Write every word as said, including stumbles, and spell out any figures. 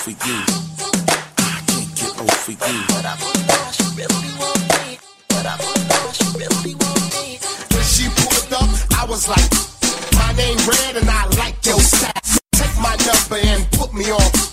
over you. I can't get over you. But I thought she really want me. But I thought she really want me. When she pulled up, I was like, my name Red and I like your style. Take my number and put me on